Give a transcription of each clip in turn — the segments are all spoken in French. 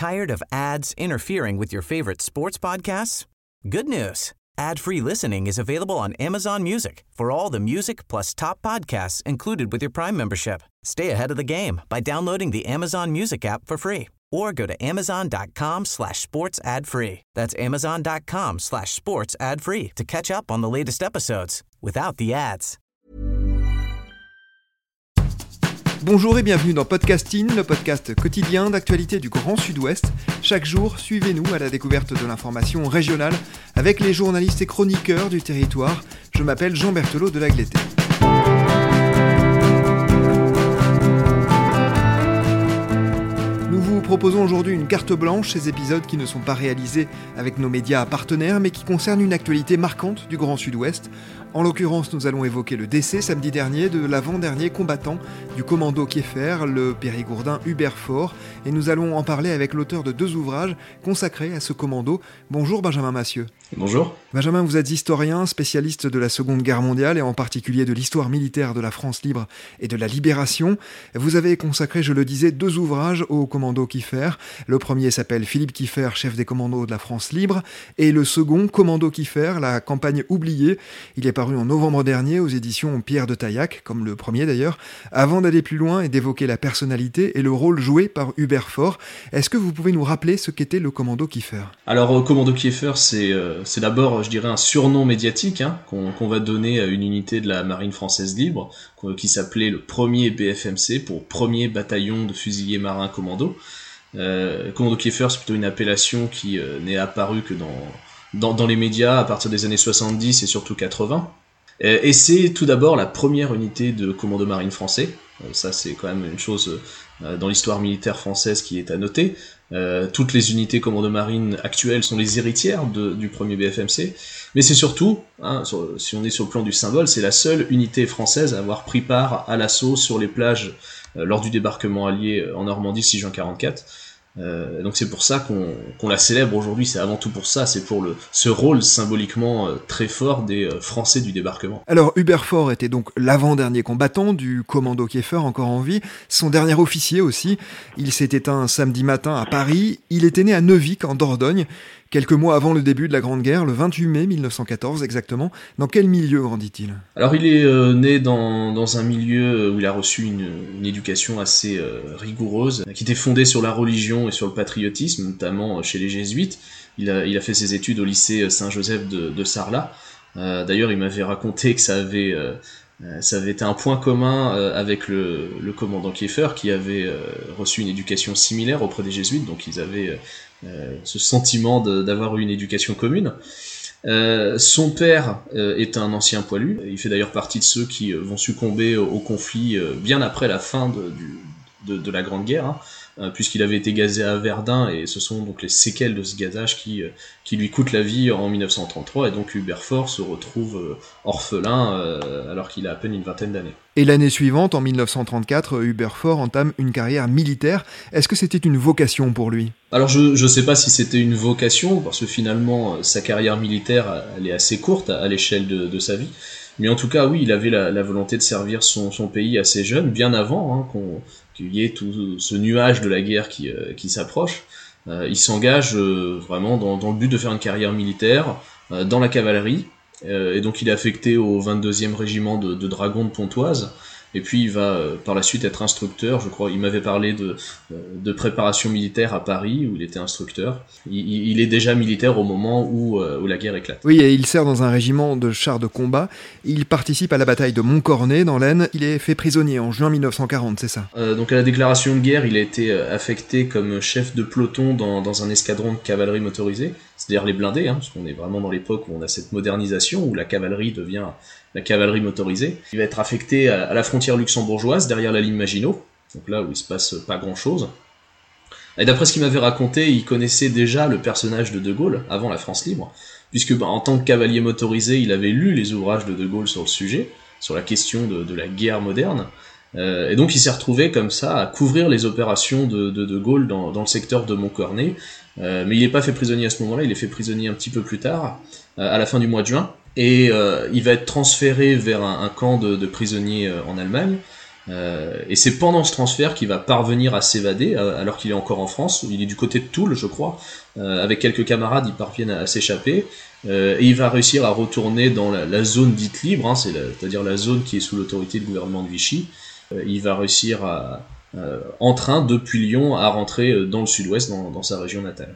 Tired of ads interfering with your favorite sports podcasts? Good news. Ad-free listening is available on Amazon Music for all the music plus top podcasts included with your Prime membership. Stay ahead of the game by downloading the Amazon Music app for free or go to amazon.com/sports ad free. That's amazon.com/sports ad free to catch up on the latest episodes without the ads. Bonjour et bienvenue dans Podcasting, le podcast quotidien d'actualité du Grand Sud-Ouest. Chaque jour, suivez-nous à la découverte de l'information régionale avec les journalistes et chroniqueurs du territoire. Je m'appelle Jean Berthelot de Lagleté. Nous vous proposons aujourd'hui une carte blanche, ces épisodes qui ne sont pas réalisés avec nos médias partenaires mais qui concernent une actualité marquante du Grand Sud-Ouest. En l'occurrence, nous allons évoquer le décès samedi dernier de l'avant-dernier combattant du commando Kieffer, le périgourdin Hubert Faure, et nous allons en parler avec l'auteur de 2 ouvrages consacrés à ce commando. Bonjour Benjamin Massieu. Bonjour. Benjamin, vous êtes historien, spécialiste de la Seconde Guerre mondiale et en particulier de l'histoire militaire de la France libre et de la Libération. Vous avez consacré, je le disais, 2 ouvrages au commando Kieffer. Le premier s'appelle Philippe Kieffer, chef des commandos de la France libre, et le second, Commando Kieffer, la campagne oubliée. Il est paru en novembre dernier aux éditions Pierre de Taillac, comme le premier d'ailleurs. Avant d'aller plus loin et d'évoquer la personnalité et le rôle joué par Hubert Faure, est-ce que vous pouvez nous rappeler ce qu'était le commando Kieffer ? Alors, commando Kieffer, c'est d'abord, je dirais, un surnom médiatique qu'on va donner à une unité de la marine française libre, qui s'appelait le 1er BFMC, pour 1er bataillon de fusiliers marins commando. Commando Kieffer, c'est plutôt une appellation qui n'est apparue que dans les médias à partir des années 70 et surtout 80. Et c'est tout d'abord la première unité de commando marine français. Ça, c'est quand même une chose dans l'histoire militaire française qui est à noter. Toutes les unités commando marine actuelles sont les héritières du premier BFMC. Mais c'est surtout, si on est sur le plan du symbole, c'est la seule unité française à avoir pris part à l'assaut sur les plages lors du débarquement allié en Normandie 6 juin 44. Donc c'est pour ça qu'on la célèbre aujourd'hui, c'est avant tout pour ça, c'est pour ce rôle symboliquement très fort des Français du débarquement. Alors Hubert Faure était donc l'avant-dernier combattant du commando Kieffer encore en vie, son dernier officier aussi. Il s'est éteint samedi matin à Paris, il était né à Neuvic en Dordogne, quelques mois avant le début de la Grande Guerre, le 28 mai 1914 exactement. Dans quel milieu grandit-il ? Alors il est né dans un milieu où il a reçu une éducation assez rigoureuse, qui était fondée sur la religion et sur le patriotisme, notamment chez les jésuites. Il a fait ses études au lycée Saint-Joseph de Sarlat. D'ailleurs, il m'avait raconté que ça avait été un point commun avec le commandant Kieffer, qui avait reçu une éducation similaire auprès des jésuites, donc ils avaient ce sentiment d'avoir eu une éducation commune. Son père est un ancien poilu, il fait d'ailleurs partie de ceux qui vont succomber au conflit bien après la fin de la Grande Guerre, puisqu'il avait été gazé à Verdun, et ce sont donc les séquelles de ce gazage qui lui coûtent la vie en 1933, et donc Hubert Faure se retrouve orphelin alors qu'il a à peine une vingtaine d'années. Et l'année suivante, en 1934, Hubert Faure entame une carrière militaire. Est-ce que c'était une vocation pour lui ? Alors je sais pas si c'était une vocation, parce que finalement sa carrière militaire elle est assez courte à l'échelle de sa vie, mais en tout cas oui, il avait la volonté de servir son pays assez jeune, bien avant qu'il y ait tout ce nuage de la guerre qui s'approche. Il s'engage vraiment dans le but de faire une carrière militaire dans la cavalerie, et donc il est affecté au 22e régiment de dragons de Pontoise, et puis il va par la suite être instructeur. Je crois il m'avait parlé de préparation militaire à Paris où il était instructeur. Il est déjà militaire au moment où la guerre éclate. Oui, et il sert dans un régiment de chars de combat. Il participe à la bataille de Montcornet dans l'Aisne. Il est fait prisonnier en juin 1940, c'est ça ? Donc à la déclaration de guerre, il a été affecté comme chef de peloton dans un escadron de cavalerie motorisée, c'est-à-dire les blindés, parce qu'on est vraiment dans l'époque où on a cette modernisation, où la cavalerie devient la cavalerie motorisée. Il va être affecté à la frontière luxembourgeoise, derrière la ligne Maginot, donc là où il se passe pas grand-chose. Et d'après ce qu'il m'avait raconté, il connaissait déjà le personnage de De Gaulle, avant la France libre, puisque en tant que cavalier motorisé, il avait lu les ouvrages de De Gaulle sur le sujet, sur la question de la guerre moderne, et donc il s'est retrouvé comme ça à couvrir les opérations de Gaulle dans le secteur de Montcornet, mais il n'est pas fait prisonnier à ce moment-là, il est fait prisonnier un petit peu plus tard, à la fin du mois de juin, et il va être transféré vers un camp de prisonniers en Allemagne, Et c'est pendant ce transfert qu'il va parvenir à s'évader, alors qu'il est encore en France. Il est du côté de Toul, je crois. Avec quelques camarades, ils parviennent à s'échapper. Et il va réussir à retourner dans la zone dite libre, hein, c'est-à-dire la zone qui est sous l'autorité du gouvernement de Vichy. Il va réussir en train, depuis Lyon, à rentrer dans le sud-ouest, dans sa région natale.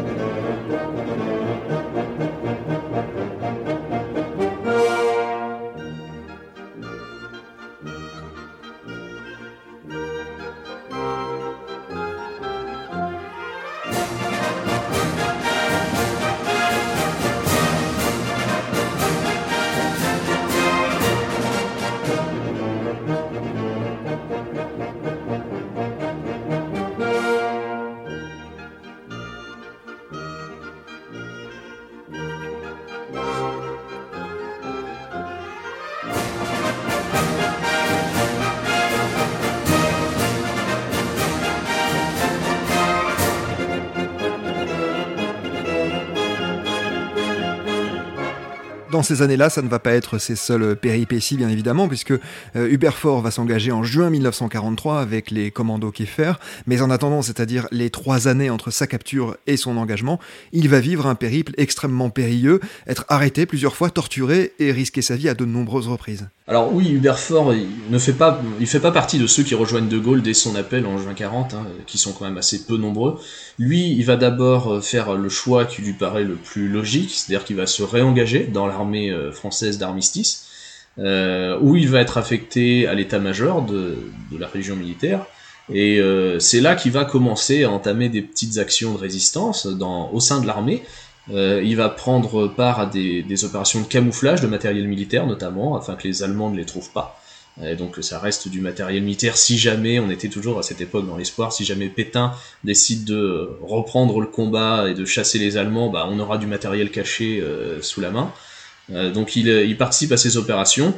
Dans ces années-là, ça ne va pas être ses seules péripéties, bien évidemment, puisque Hubert Faure va s'engager en juin 1943 avec les commandos Kieffer, mais en attendant, c'est-à-dire les 3 années entre sa capture et son engagement, il va vivre un périple extrêmement périlleux, être arrêté plusieurs fois, torturé et risquer sa vie à de nombreuses reprises. Alors oui, Hubert Faure, il fait pas partie de ceux qui rejoignent De Gaulle dès son appel en juin 40, hein, qui sont quand même assez peu nombreux. Lui, il va d'abord faire le choix qui lui paraît le plus logique, c'est-à-dire qu'il va se réengager dans l'armée française d'armistice, où il va être affecté à l'état-major de la région militaire, et c'est là qu'il va commencer à entamer des petites actions de résistance au sein de l'armée. Il va prendre part à des opérations de camouflage de matériel militaire notamment, afin que les Allemands ne les trouvent pas. Et donc ça reste du matériel militaire si jamais, on était toujours à cette époque dans l'espoir, si jamais Pétain décide de reprendre le combat et de chasser les Allemands, on aura du matériel caché sous la main. Donc il participe à ces opérations.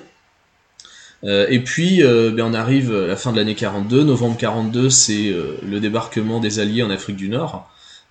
Et puis on arrive à la fin de l'année 42, novembre 42, c'est le débarquement des Alliés en Afrique du Nord.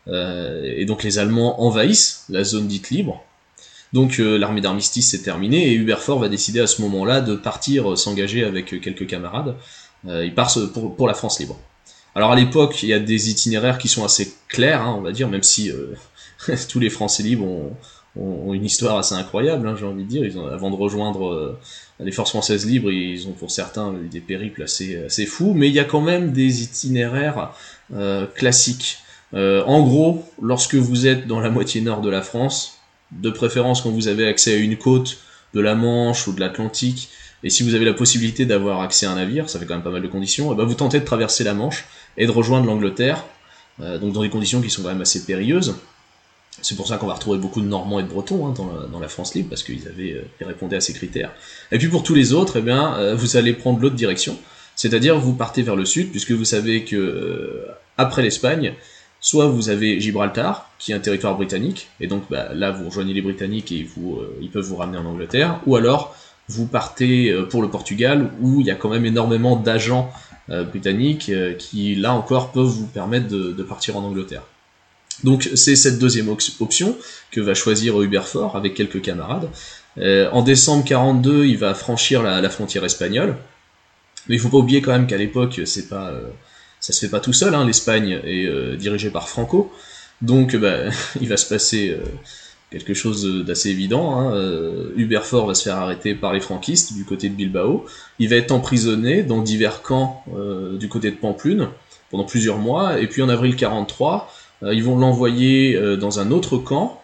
Et donc les Allemands envahissent la zone dite libre. Donc l'armée d'armistice s'est terminée et Hubert Faure va décider à ce moment-là de partir s'engager avec quelques camarades. Il part pour la France libre. Alors à l'époque, il y a des itinéraires qui sont assez clairs, hein, on va dire, même si tous les Français libres ont une histoire assez incroyable, hein, j'ai envie de dire. Avant de rejoindre les forces françaises libres, ils ont pour certains eu des périples assez fous, mais il y a quand même des itinéraires classiques. En gros, lorsque vous êtes dans la moitié nord de la France, de préférence quand vous avez accès à une côte de la Manche ou de l'Atlantique, et si vous avez la possibilité d'avoir accès à un navire, ça fait quand même pas mal de conditions, et vous tentez de traverser la Manche et de rejoindre l'Angleterre, donc dans des conditions qui sont quand même assez périlleuses. C'est pour ça qu'on va retrouver beaucoup de Normands et de Bretons dans la France libre, parce qu'ils répondaient à ces critères. Et puis pour tous les autres, vous allez prendre l'autre direction, c'est-à-dire vous partez vers le sud, puisque vous savez que après l'Espagne, soit vous avez Gibraltar, qui est un territoire britannique, et donc là vous rejoignez les Britanniques et ils peuvent vous ramener en Angleterre, ou alors vous partez pour le Portugal, où il y a quand même énormément d'agents britanniques qui, là encore, peuvent vous permettre de partir en Angleterre. Donc c'est cette deuxième option que va choisir Hubert Faure avec quelques camarades. En décembre 42, il va franchir la frontière espagnole, mais il faut pas oublier quand même qu'à l'époque, ça se fait pas tout seul, hein. L'Espagne est dirigée par Franco, donc il va se passer quelque chose d'assez évident, hein. Hubert Faure va se faire arrêter par les franquistes du côté de Bilbao, il va être emprisonné dans divers camps du côté de Pampelune pendant plusieurs mois, et puis en avril 43, ils vont l'envoyer dans un autre camp,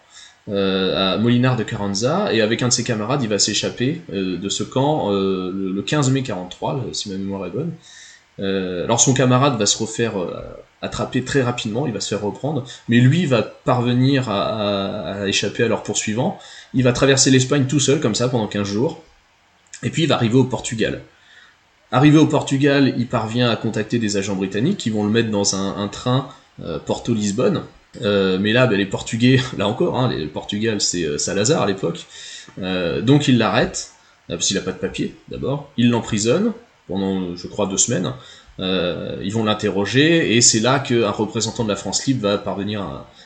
à Molinar de Carranza, et avec un de ses camarades, il va s'échapper de ce camp le 15 mai 43, si ma mémoire est bonne. Alors son camarade va se refaire attraper très rapidement, il va se faire reprendre, mais lui va parvenir à échapper à leurs poursuivants. Il va traverser l'Espagne tout seul, comme ça, pendant 15 jours, et puis il va arriver au Portugal. Arrivé au Portugal, il parvient à contacter des agents britanniques qui vont le mettre dans un train Porto-Lisbonne, mais là, les Portugais, là encore, hein, le Portugal c'est Salazar à l'époque, donc il l'arrête, parce qu'il n'a pas de papier d'abord, il l'emprisonne, pendant, je crois, 2 semaines. Ils vont l'interroger, et c'est là qu'un représentant de la France libre va parvenir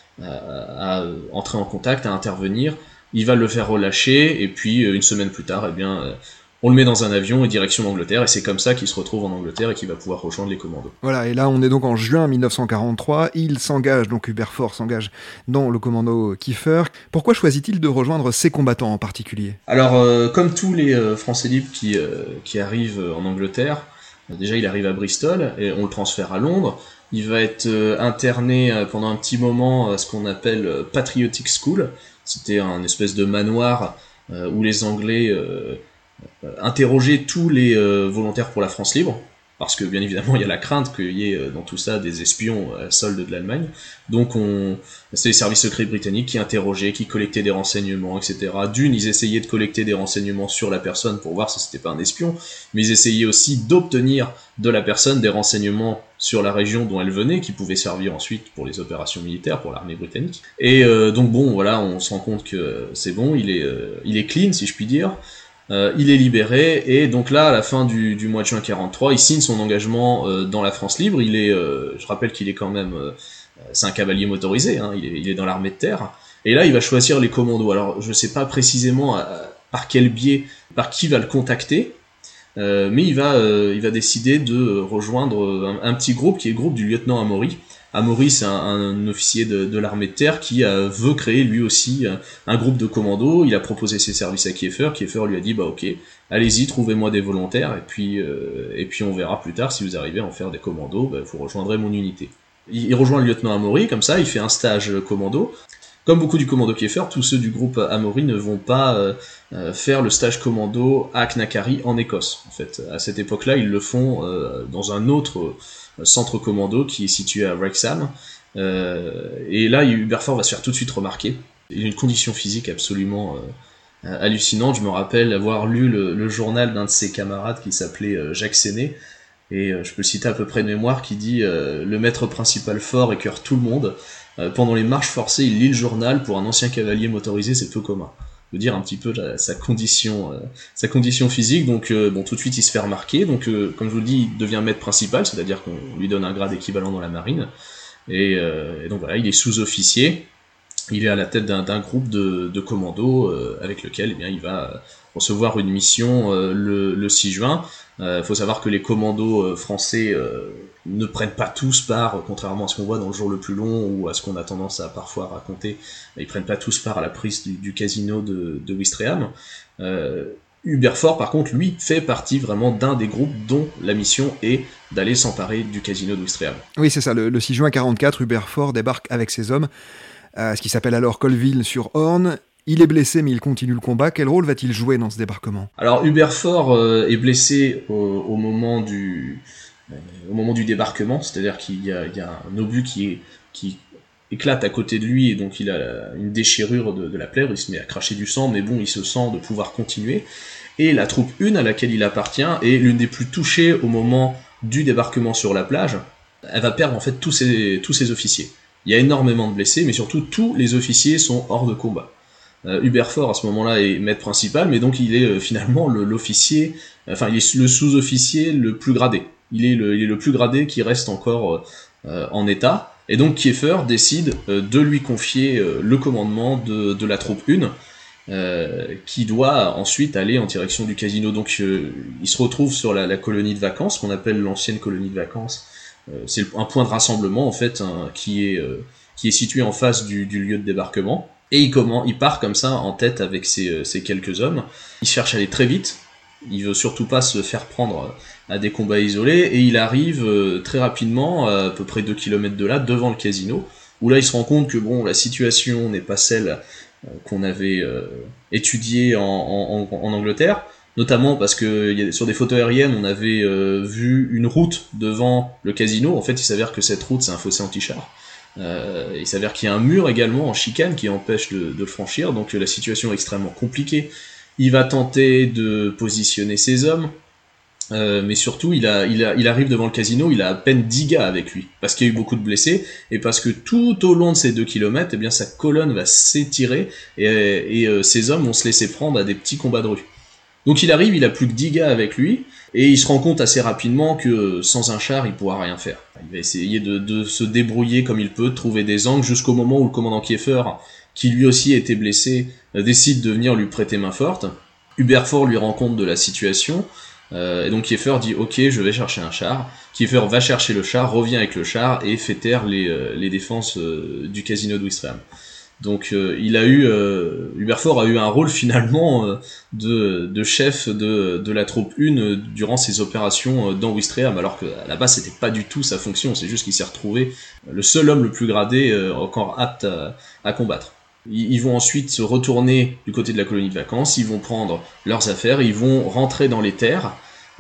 à entrer en contact, à intervenir. Il va le faire relâcher, et puis une semaine plus tard, on le met dans un avion et direction l'Angleterre, et c'est comme ça qu'il se retrouve en Angleterre et qu'il va pouvoir rejoindre les commandos. Voilà, et là on est donc en juin 1943, il s'engage, donc Hubert Faure s'engage dans le commando Kiefer. Pourquoi choisit-il de rejoindre ces combattants en particulier ? Alors, comme tous les Français libres qui arrivent en Angleterre, déjà il arrive à Bristol, et on le transfère à Londres. Il va être interné pendant un petit moment à ce qu'on appelle Patriotic School. C'était un espèce de manoir où les Anglais interrogeaient tous les volontaires pour la France libre, parce que bien évidemment il y a la crainte qu'il y ait dans tout ça des espions à solde de l'Allemagne. Donc c'est les services secrets britanniques qui interrogeaient, qui collectaient des renseignements, etc. D'une, ils essayaient de collecter des renseignements sur la personne pour voir si c'était pas un espion, mais ils essayaient aussi d'obtenir de la personne des renseignements sur la région dont elle venait, qui pouvaient servir ensuite pour les opérations militaires, pour l'armée britannique. Et donc bon, voilà, on se rend compte que c'est bon, il est clean, si je puis dire. Il est libéré, et donc là, à la fin du mois de juin 43, il signe son engagement dans la France libre. Je rappelle qu'il est quand même, c'est un cavalier motorisé, hein, il est dans l'armée de terre, et là il va choisir les commandos. Alors je sais pas précisément par quel biais, par qui va le contacter, mais il va décider de rejoindre un petit groupe qui est le groupe du lieutenant Amaury. Amaury, c'est un officier de l'armée de terre qui veut créer lui aussi un groupe de commandos. Il a proposé ses services à Kiefer. Kiefer lui a dit ok, allez-y, trouvez-moi des volontaires, et puis on verra plus tard si vous arrivez à en faire des commandos, vous rejoindrez mon unité. Il rejoint le lieutenant Amaury, comme ça, il fait un stage commando. Comme beaucoup du commando Kiefer, tous ceux du groupe Amaury ne vont pas faire le stage commando à Knackery en Écosse. En fait, à cette époque-là, ils le font dans un autre centre commando qui est situé à Wrexham. Et là, Hubert Faure va se faire tout de suite remarquer. Il a une condition physique absolument hallucinante. Je me rappelle avoir lu le journal d'un de ses camarades qui s'appelait Jacques Séné, et je peux le citer à peu près de mémoire, qui dit le maître principal Faure écœure tout le monde. Pendant les marches forcées, il lit le journal. Pour un ancien cavalier motorisé, c'est peu commun. Je veux dire un petit peu sa condition physique. Donc bon, tout de suite il se fait remarquer. Donc comme je vous le dis, il devient maître principal, c'est-à-dire qu'on lui donne un grade équivalent dans la marine. Et donc voilà, il est sous-officier. Il est à la tête d'un groupe de commandos avec lequel il va recevoir une mission le 6 juin. Faut savoir que les commandos français ne prennent pas tous part, contrairement à ce qu'on voit dans Le Jour le plus long ou à ce qu'on a tendance à parfois raconter, ils prennent pas tous part à la prise du casino de Ouistreham. Hubert Faure, par contre, lui, fait partie vraiment d'un des groupes dont la mission est d'aller s'emparer du casino de Ouistreham. Oui, c'est ça, le 6 juin 44, Hubert Faure débarque avec ses hommes, ce qui s'appelle alors Colville-sur-Orne. Il est blessé, mais il continue le combat. Quel rôle va-t-il jouer dans ce débarquement ? Alors, Hubert Faure est blessé au moment du débarquement, c'est-à-dire qu'il y a un obus qui éclate à côté de lui, et donc il a une déchirure de la plaie, il se met à cracher du sang, mais bon, il se sent de pouvoir continuer. Et la troupe 1 à laquelle il appartient est l'une des plus touchées au moment du débarquement sur la plage. Elle va perdre en fait tous ses officiers. Il y a énormément de blessés, mais surtout tous les officiers sont hors de combat. Hubert Faure à ce moment-là est maître principal, mais donc il est finalement l'officier, enfin il est le sous-officier le plus gradé. Il est le plus gradé qui reste encore en état, et donc Kiefer décide de lui confier le commandement de la troupe 1, qui doit ensuite aller en direction du casino. Donc il se retrouve sur la colonie de vacances, qu'on appelle l'ancienne colonie de vacances. C'est un point de rassemblement en fait, qui est situé en face du lieu de débarquement. Et il part comme ça en tête avec ses quelques hommes. Il cherche à aller très vite. Il veut surtout pas se faire prendre à des combats isolés, et il arrive très rapidement, à peu près 2 km de là, devant le casino, où là il se rend compte que bon, la situation n'est pas celle qu'on avait étudiée en Angleterre, notamment parce que sur des photos aériennes on avait vu une route devant le casino. En fait, il s'avère que cette route, c'est un fossé anti-char. Il s'avère qu'il y a un mur également en chicane qui empêche de le franchir, donc la situation est extrêmement compliquée. Il va tenter de positionner ses hommes, mais surtout il arrive devant le casino, il a à peine 10 gars avec lui, parce qu'il y a eu beaucoup de blessés, et parce que tout au long de ces 2 km, eh bien, sa colonne va s'étirer, et ses hommes vont se laisser prendre à des petits combats de rue. Donc il arrive, il a plus que 10 gars avec lui, et il se rend compte assez rapidement que sans un char, il pourra rien faire. Il va essayer de se débrouiller comme il peut, de trouver des angles, jusqu'au moment où le commandant Kiefer, qui lui aussi a été blessé, décide de venir lui prêter main forte. Hubert Faure lui rend compte de la situation, et donc Kieffer dit ok, je vais chercher un char. Kieffer va chercher le char, revient avec le char et fait taire les défenses du casino de Ouistreham. Donc Hubert Faure a eu un rôle finalement de chef de la troupe 1 durant ses opérations dans Ouistreham, alors qu'à la base c'était pas du tout sa fonction, c'est juste qu'il s'est retrouvé le seul homme le plus gradé encore apte à combattre. Ils vont ensuite se retourner du côté de la colonie de vacances, ils vont prendre leurs affaires, ils vont rentrer dans les terres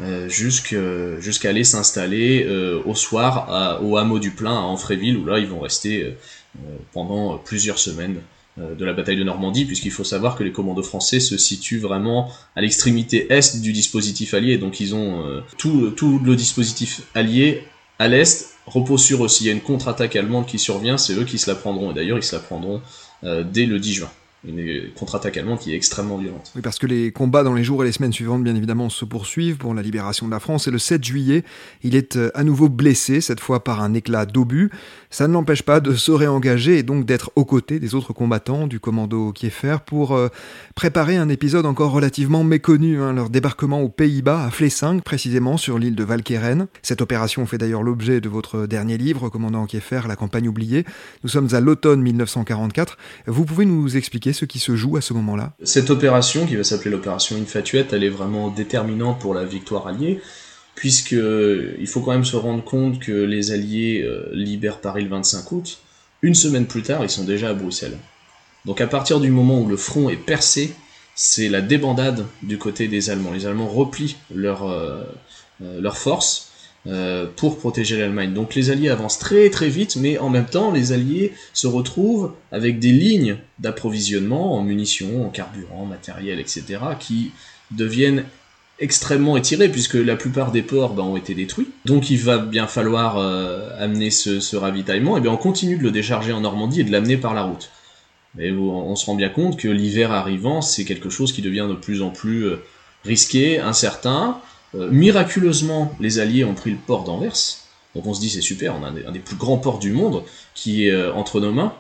jusqu'à aller s'installer au soir au hameau du Plein à Amfréville, où là ils vont rester pendant plusieurs semaines de la bataille de Normandie, puisqu'il faut savoir que les commandos français se situent vraiment à l'extrémité est du dispositif allié, donc ils ont tout le dispositif allié à l'est repose sur eux. S'il y a une contre-attaque allemande qui survient, c'est eux qui se la prendront, et d'ailleurs ils se la prendront dès le 10 juin. Une contre-attaque allemande qui est extrêmement violente. Oui, parce que les combats dans les jours et les semaines suivantes, bien évidemment, se poursuivent pour la libération de la France. Et le 7 juillet, il est à nouveau blessé, cette fois par un éclat d'obus. Ça ne l'empêche pas de se réengager et donc d'être aux côtés des autres combattants du commando Kieffer pour préparer un épisode encore relativement méconnu, leur débarquement aux Pays-Bas, à Flessingue, précisément sur l'île de Walcheren. Cette opération fait d'ailleurs l'objet de votre dernier livre, Commandant Kieffer, La campagne oubliée. Nous sommes à l'automne 1944. Vous pouvez nous expliquer ce qui se joue à ce moment-là? Cette opération, qui va s'appeler l'opération Infatuette, elle est vraiment déterminante pour la victoire alliée, puisque il faut quand même se rendre compte que les Alliés libèrent Paris le 25 août. Une semaine plus tard, ils sont déjà à Bruxelles. Donc à partir du moment où le front est percé, c'est la débandade du côté des Allemands. Les Allemands replient leurs forces pour protéger l'Allemagne. Donc les Alliés avancent très très vite, mais en même temps, les Alliés se retrouvent avec des lignes d'approvisionnement en munitions, en carburant, en matériel, etc., qui deviennent extrêmement étirées, puisque la plupart des ports ont été détruits. Donc il va bien falloir amener ce ravitaillement, et bien on continue de le décharger en Normandie et de l'amener par la route. Mais on se rend bien compte que l'hiver arrivant, c'est quelque chose qui devient de plus en plus risqué, incertain. Miraculeusement, les Alliés ont pris le port d'Anvers, donc on se dit c'est super, on a un des plus grands ports du monde qui est entre nos mains,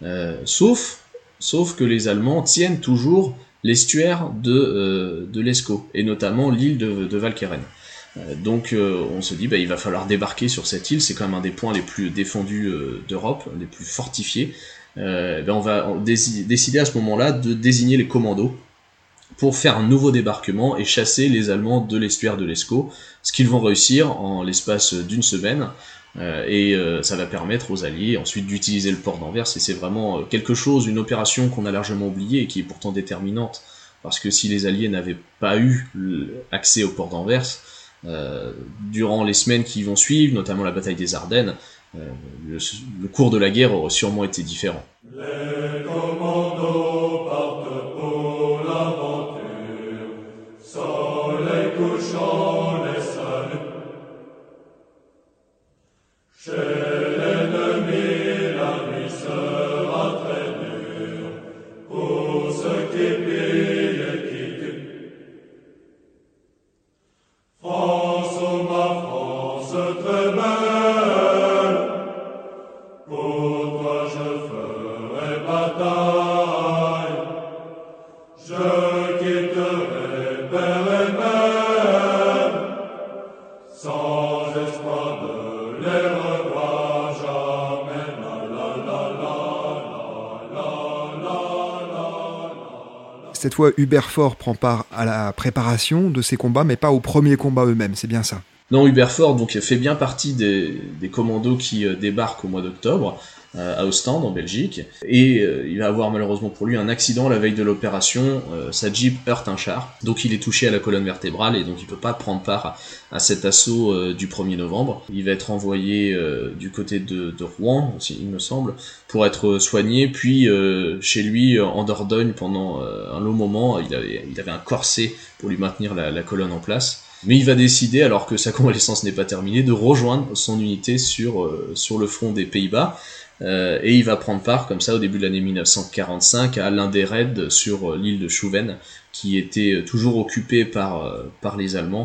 sauf que les Allemands tiennent toujours l'estuaire de l'Escaut, et notamment l'île de Walcheren. Donc on se dit il va falloir débarquer sur cette île, c'est quand même un des points les plus défendus d'Europe, les plus fortifiés. On va décider à ce moment-là de désigner les commandos pour faire un nouveau débarquement et chasser les Allemands de l'estuaire de l'Escaut, ce qu'ils vont réussir en l'espace d'une semaine, et ça va permettre aux Alliés ensuite d'utiliser le port d'Anvers, et c'est vraiment une opération qu'on a largement oubliée et qui est pourtant déterminante, parce que si les Alliés n'avaient pas eu accès au port d'Anvers, durant les semaines qui vont suivre, notamment la bataille des Ardennes, le cours de la guerre aurait sûrement été différent. Les commandos partent pour l'aventure, soleil couchant les saluts. Chez l'ennemi, la nuit sera très dure pour ceux qui pillent et qui tuent. France, oh ma France, très belle, pour toi je ferai bataille, je quitterai père et mère, sans espoir de les revoir jamais. La la la la la la. Cette fois, Hubert Faure prend part à la préparation de ces combats, mais pas aux premiers combats eux-mêmes, c'est bien ça? Non, Hubert Faure fait bien partie des commandos qui débarquent au mois d'octobre à Ostende, en Belgique, et il va avoir malheureusement pour lui un accident la veille de l'opération. Sa Jeep heurte un char, donc il est touché à la colonne vertébrale, et donc il peut pas prendre part à cet assaut du 1er novembre. Il va être envoyé du côté de Rouen, il me semble, pour être soigné, puis chez lui en Dordogne pendant un long moment. Il avait un corset pour lui maintenir la colonne en place. Mais il va décider, alors que sa convalescence n'est pas terminée, de rejoindre son unité sur le front des Pays-Bas, et il va prendre part comme ça au début de l'année 1945 à l'un des raids sur l'île de Schouwen, qui était toujours occupée par les Allemands,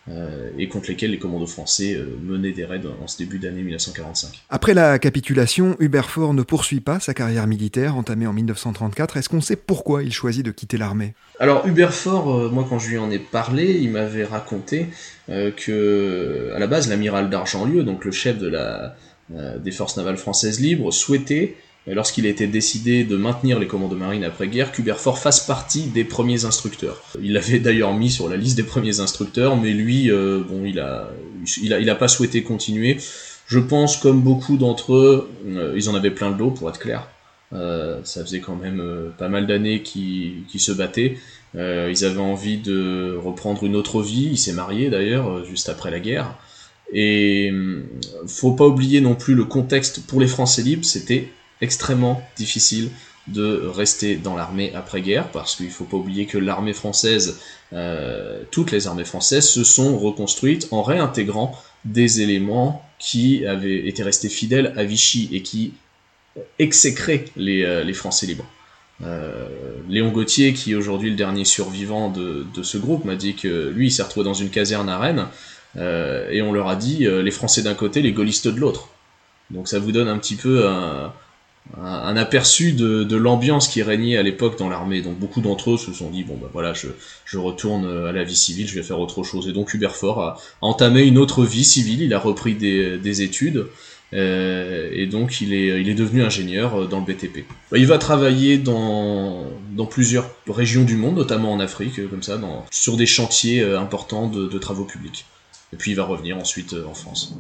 et contre lesquels les commandos français menaient des raids en ce début d'année 1945. Après la capitulation, Hubert Faure ne poursuit pas sa carrière militaire entamée en 1934. Est-ce qu'on sait pourquoi il choisit de quitter l'armée ? Alors Hubert Faure, moi quand je lui en ai parlé, il m'avait raconté que à la base l'amiral d'Argentlieu, donc le chef des forces navales françaises libres, souhaitait, lorsqu'il a été décidé de maintenir les commandos marines après-guerre, qu'Hubert Faure fasse partie des premiers instructeurs. Il l'avait d'ailleurs mis sur la liste des premiers instructeurs, mais lui, il a pas souhaité continuer. Je pense, comme beaucoup d'entre eux, ils en avaient plein le dos, pour être clair. Ça faisait quand même pas mal d'années qu'ils se battaient. Ils avaient envie de reprendre une autre vie. Il s'est marié d'ailleurs, juste après la guerre. Et faut pas oublier non plus le contexte pour les Français libres, c'était extrêmement difficile de rester dans l'armée après-guerre, parce qu'il faut pas oublier que l'armée française, toutes les armées françaises se sont reconstruites en réintégrant des éléments qui avaient été restés fidèles à Vichy et qui exécraient les Français libres. Léon Gauthier, qui est aujourd'hui le dernier survivant de ce groupe, m'a dit que lui, il s'est retrouvé dans une caserne à Rennes, et on leur a dit les Français d'un côté, les gaullistes de l'autre. Donc ça vous donne un petit peu un aperçu de l'ambiance qui régnait à l'époque dans l'armée. Donc beaucoup d'entre eux se sont dit je retourne à la vie civile, je vais faire autre chose. Et donc Hubert Faure a entamé une autre vie civile, il a repris des études, et donc il est devenu ingénieur dans le BTP. Il va travailler dans plusieurs régions du monde, notamment en Afrique, comme ça, sur des chantiers importants de travaux publics. Et puis il va revenir ensuite en France.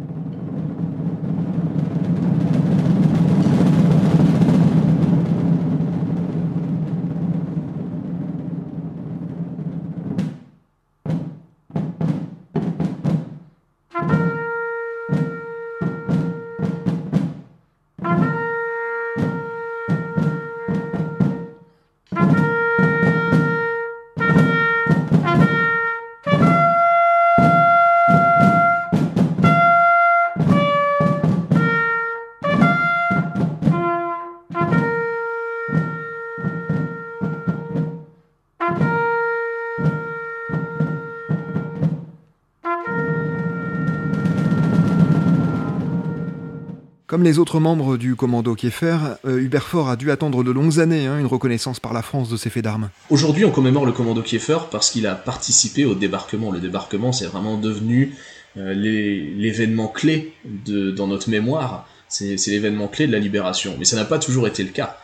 Comme les autres membres du commando Kieffer, Hubert Faure a dû attendre de longues années une reconnaissance par la France de ses faits d'armes. Aujourd'hui, on commémore le commando Kieffer parce qu'il a participé au débarquement. Le débarquement, c'est vraiment devenu l'événement clé dans notre mémoire. C'est l'événement clé de la libération. Mais ça n'a pas toujours été le cas.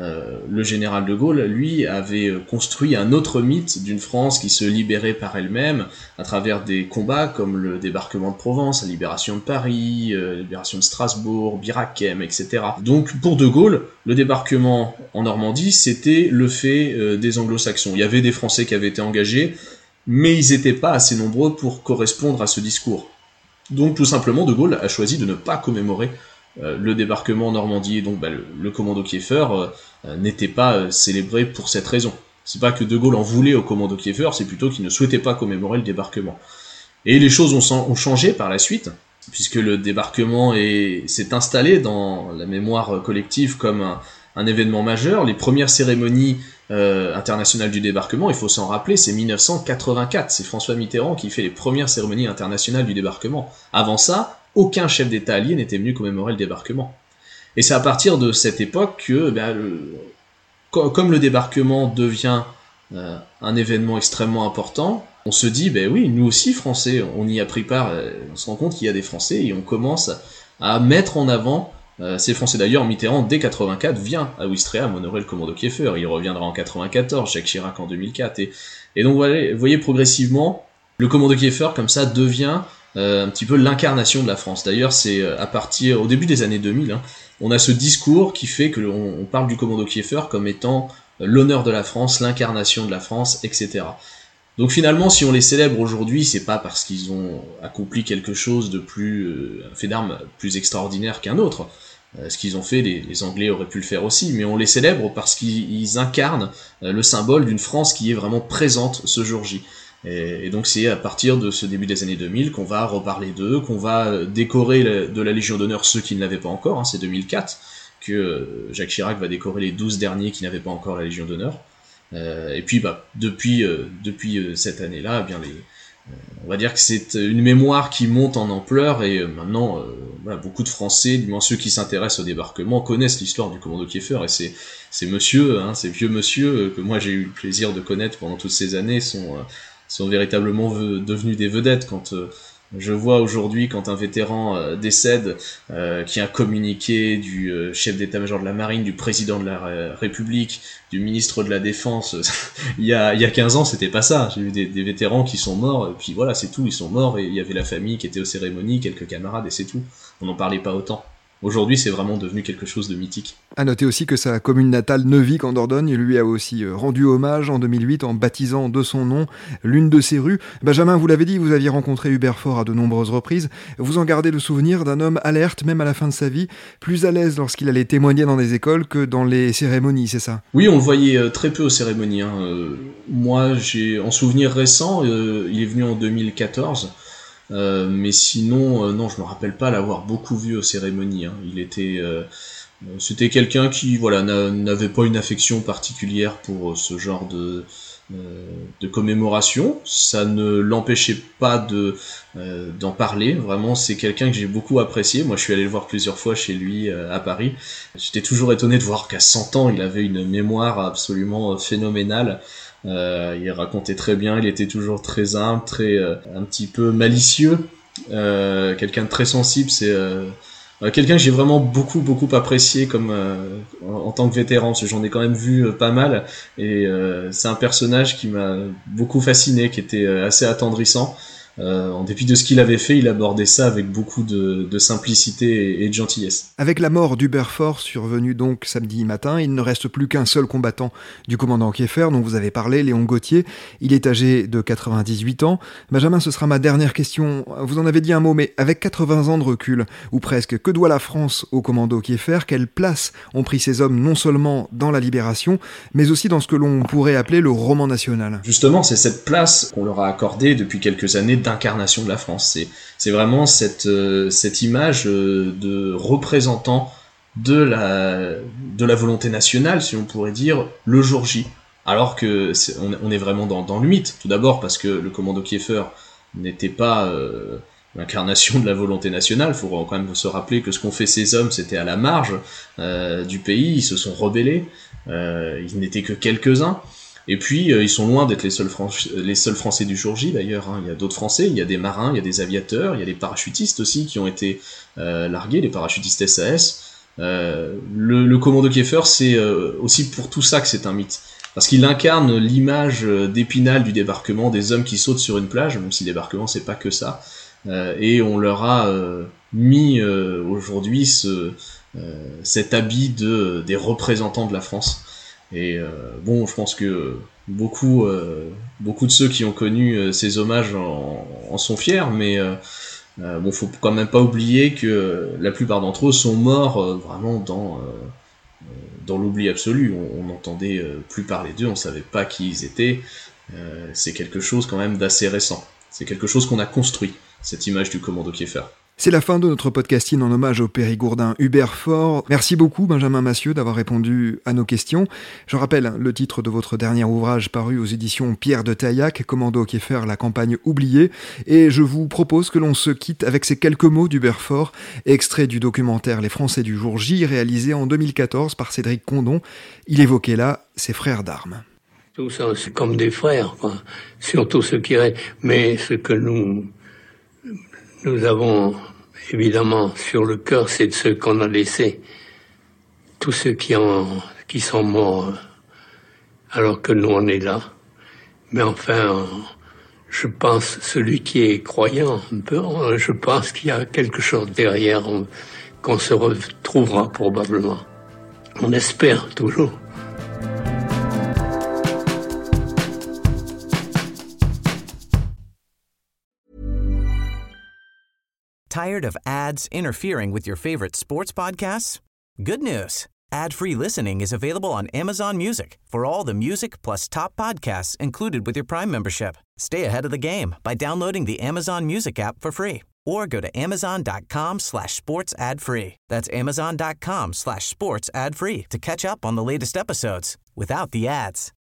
Le général de Gaulle, lui, avait construit un autre mythe d'une France qui se libérait par elle-même à travers des combats comme le débarquement de Provence, la libération de Paris, la libération de Strasbourg, Bir Hakeim, etc. Donc pour de Gaulle, le débarquement en Normandie, c'était le fait des Anglo-Saxons. Il y avait des Français qui avaient été engagés, mais ils n'étaient pas assez nombreux pour correspondre à ce discours. Donc tout simplement, de Gaulle a choisi de ne pas commémorer le débarquement en Normandie, et donc le commando Kieffer n'était pas célébré pour cette raison. C'est pas que de Gaulle en voulait au commando Kieffer, c'est plutôt qu'il ne souhaitait pas commémorer le débarquement. Et les choses ont changé par la suite, puisque le débarquement s'est installé dans la mémoire collective comme un événement majeur. Les premières cérémonies internationales du débarquement, il faut s'en rappeler, c'est 1984, c'est François Mitterrand qui fait les premières cérémonies internationales du débarquement. Avant ça, aucun chef d'État allié n'était venu commémorer le débarquement. Et c'est à partir de cette époque que, comme le débarquement devient un événement extrêmement important, on se dit, oui, nous aussi Français, on y a pris part, on se rend compte qu'il y a des Français et on commence à mettre en avant ces Français. D'ailleurs, Mitterrand, dès 84, vient à Ouistreham honorer le commando Kieffer, il reviendra en 94, Jacques Chirac en 2004, et donc vous voyez progressivement, le commando Kieffer, comme ça, devient un petit peu l'incarnation de la France. D'ailleurs, c'est au début des années 2000, on a ce discours qui fait que on parle du commando Kieffer comme étant l'honneur de la France, l'incarnation de la France, etc. Donc finalement, si on les célèbre aujourd'hui, c'est pas parce qu'ils ont accompli quelque chose de plus, un fait d'armes plus extraordinaire qu'un autre. Ce qu'ils ont fait, les Anglais auraient pu le faire aussi, mais on les célèbre parce qu'ils incarnent le symbole d'une France qui est vraiment présente ce jour J. Et donc c'est à partir de ce début des années 2000 qu'on va reparler d'eux, qu'on va décorer de la Légion d'honneur ceux qui ne l'avaient pas encore, c'est 2004 que Jacques Chirac va décorer les 12 derniers qui n'avaient pas encore la Légion d'honneur. Et puis depuis cette année-là, on va dire que c'est une mémoire qui monte en ampleur et maintenant voilà, beaucoup de Français, du moins ceux qui s'intéressent au débarquement, connaissent l'histoire du commando Kieffer, et ces monsieur, ces vieux monsieur que moi j'ai eu le plaisir de connaître pendant toutes ces années sont véritablement devenus des vedettes. Quand je vois aujourd'hui, quand un vétéran décède, qu'il y a un communiqué du chef d'état-major de la marine, du président de la République, du ministre de la Défense, il y a 15 ans, c'était pas ça. J'ai vu des vétérans qui sont morts, et puis voilà, c'est tout, ils sont morts, et il y avait la famille qui était aux cérémonies, quelques camarades, et c'est tout. On n'en parlait pas autant. Aujourd'hui, c'est vraiment devenu quelque chose de mythique. À noter aussi que sa commune natale, Neuvik en Dordogne, lui a aussi rendu hommage en 2008 en baptisant de son nom l'une de ses rues. Benjamin, vous l'avez dit, vous aviez rencontré Hubert Faure à de nombreuses reprises. Vous en gardez le souvenir d'un homme alerte, même à la fin de sa vie, plus à l'aise lorsqu'il allait témoigner dans des écoles que dans les cérémonies, c'est ça ? Oui, on le voyait très peu aux cérémonies. Moi, j'ai en souvenir récent, il est venu en 2014. Mais sinon, non, je me rappelle pas l'avoir beaucoup vu aux cérémonies. C'était quelqu'un qui, voilà, n'avait pas une affection particulière pour ce genre de commémoration. Ça ne l'empêchait pas d'en parler. Vraiment, c'est quelqu'un que j'ai beaucoup apprécié. Moi, je suis allé le voir plusieurs fois chez lui à Paris. J'étais toujours étonné de voir qu'à 100 ans, il avait une mémoire absolument phénoménale. Il racontait très bien, il était toujours très humble, un petit peu malicieux, quelqu'un de très sensible. C'est quelqu'un que j'ai vraiment beaucoup apprécié comme en tant que vétéran, parce que j'en ai quand même vu pas mal, et c'est un personnage qui m'a beaucoup fasciné, qui était assez attendrissant. En dépit de ce qu'il avait fait, il abordait ça avec beaucoup de simplicité et de gentillesse. Avec la mort d'Hubert Faure, survenue donc samedi matin, il ne reste plus qu'un seul combattant du commandant Kieffer, dont vous avez parlé, Léon Gauthier. Il est âgé de 98 ans. Benjamin, ce sera ma dernière question. Vous en avez dit un mot, mais avec 80 ans de recul, ou presque, que doit la France au commando Kieffer ? Quelle place ont pris ces hommes non seulement dans la libération, mais aussi dans ce que l'on pourrait appeler le roman national ? Justement, c'est cette place qu'on leur a accordée depuis quelques années d'incarnation de la France. C'est vraiment cette image de représentant de la volonté nationale, si on pourrait dire, le jour J. Alors que on est vraiment dans le mythe. Tout d'abord parce que le commando Kieffer n'était pas l'incarnation de la volonté nationale. Il faut quand même se rappeler que ce qu'ont fait ces hommes, c'était à la marge du pays. Ils se sont rebellés. Ils n'étaient que quelques-uns. Et puis, ils sont loin d'être les seuls Français du jour J, d'ailleurs. Il y a d'autres Français, il y a des marins, il y a des aviateurs, il y a des parachutistes aussi qui ont été largués, les parachutistes SAS. Le commando Kieffer, c'est aussi pour tout ça que c'est un mythe. Parce qu'il incarne l'image d'Épinal du débarquement, des hommes qui sautent sur une plage, même si le débarquement, c'est pas que ça. Et on leur a mis aujourd'hui cet habit des représentants de la France. Et je pense que beaucoup de ceux qui ont connu ces hommages en sont fiers, mais faut quand même pas oublier que la plupart d'entre eux sont morts vraiment dans l'oubli absolu. On n'entendait plus parler d'eux, on savait pas qui ils étaient. C'est quelque chose quand même d'assez récent. C'est quelque chose qu'on a construit, cette image du commando Kieffer. C'est la fin de notre podcasting en hommage au périgourdin Hubert Faure. Merci beaucoup Benjamin Massieu d'avoir répondu à nos questions. Je rappelle le titre de votre dernier ouvrage paru aux éditions Pierre de Taillac, Commando Kieffer, la campagne oubliée. Et je vous propose que l'on se quitte avec ces quelques mots d'Hubert Faure, extrait du documentaire Les Français du jour J, réalisé en 2014 par Cédric Condon. Il évoquait là ses frères d'armes. Tout ça, c'est comme des frères, quoi. Surtout ceux qui restent. Mais ce que nous avons évidemment sur le cœur, c'est de ceux qu'on a laissés. Tous ceux qui sont morts alors que nous on est là. Mais enfin, je pense, celui qui est croyant, je pense qu'il y a quelque chose derrière qu'on se retrouvera probablement. On espère toujours. Tired of ads interfering with your favorite sports podcasts? Good news. Ad-free listening is available on Amazon Music for all the music plus top podcasts included with your Prime membership. Stay ahead of the game by downloading the Amazon Music app for free or go to amazon.com/sports ad-free. That's amazon.com/sports ad-free to catch up on the latest episodes without the ads.